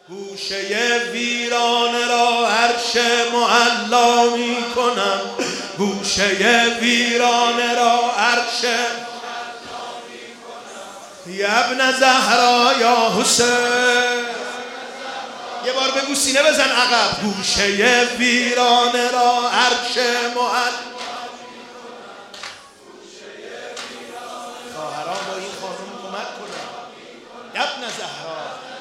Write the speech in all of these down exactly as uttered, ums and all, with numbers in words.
گوشه ویرانه را عرش معلا می کنم، گوشه ویرانه را عرش معلا می کنم. یا ابن زهرا یا حسین، یه بار بگو سینه بزن عقب. گوشه ویرانه را عرش معلا. خواهران با این خانم کمک کنن. یا ابن زهرا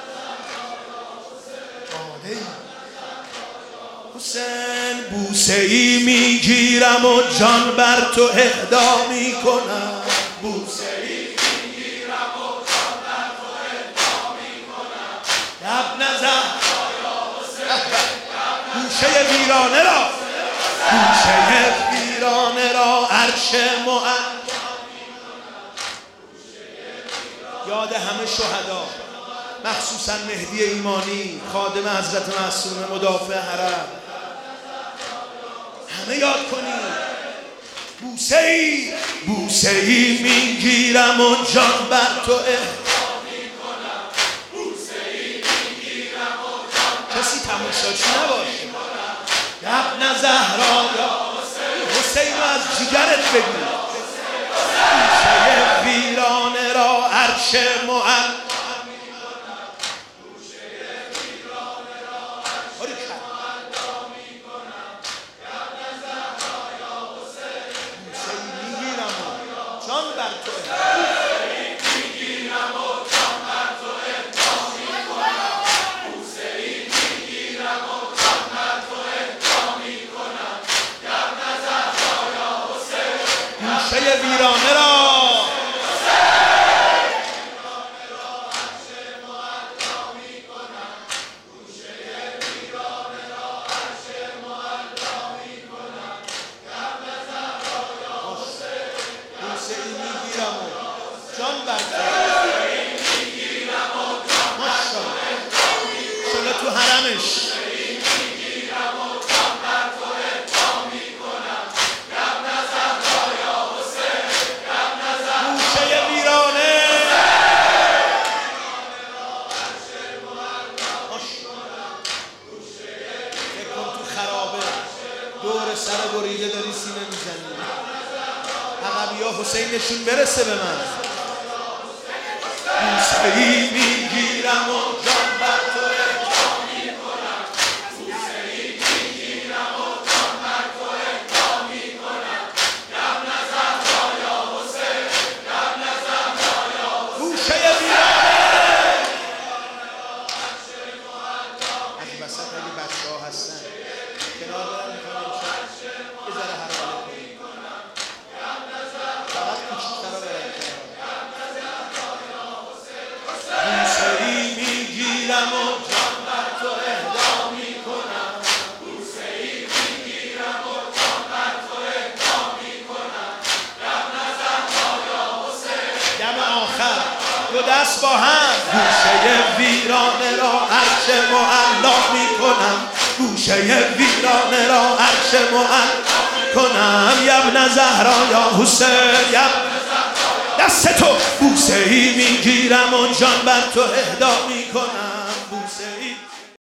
حسین، بوسه ای میگیرم و جان بر تو اهدا میکنم. بوسه ای میگیرم و جان بر تو اهدا میکنم. یا ابن زهرا یا حسین، گوشه ویرانه را، گوشه ویرانه را عرش معلا. یاد همه شهدا، مخصوصا مهدی ایمانی خادم حضرت معصومه مدافع حرم، همه یاد کنید. بوسه ای بوسه ای میگیرم و جان بر تو اهدا میکنم. بوسه ای میگیرم و جان کسی تماشاچی نباشه. یا ابن زهرا یا حسین، حسین رو از جگرت بگو. گوشه ویرانه را عرش معلا. جان بر تو میگیرم و جان بر تو اهدا میکنم. بوسه ای میگیرم و جان بر تو اهدا میکنم. یا ابن زهرا یا حسین، گوشه ویرانه را جان بر ماشاءالله تو حرمش. گوشه ویرانه بکن تو خرابه، دور سر بریده داری سینه میزنی. عقبی ها حسین نشون برسه به من. بوسه ای میگیرم و جان بر تو اهدا میکنم. بوسه ای میگیرم و جان بر تو اهدا میکنم. یا ابن زهرا یا حسین، یا ابن زهرا یا حسین، گوشه ویرانه. از وسط اگه بچه ها هستن کنار برن میکنم یه ذره حرماله کنیم، فقط کچکتر ها برن کنار. بوسه ای میگیرم و جان بر تو اهدا میکنم. بوسه ای میگیرم و جان بر تو اهدا میکنم. یا ابن زهرا یا حسین، دم آخر دو دست با هم. گوشه ویرانه را عرش معلا میکنم. گوشه ویرانه را عرش معلا کنم. یا ابن زهرا یا حسین، یا دست تو. بوسه ای میگیرم و جان بر تو اهدا میکنم.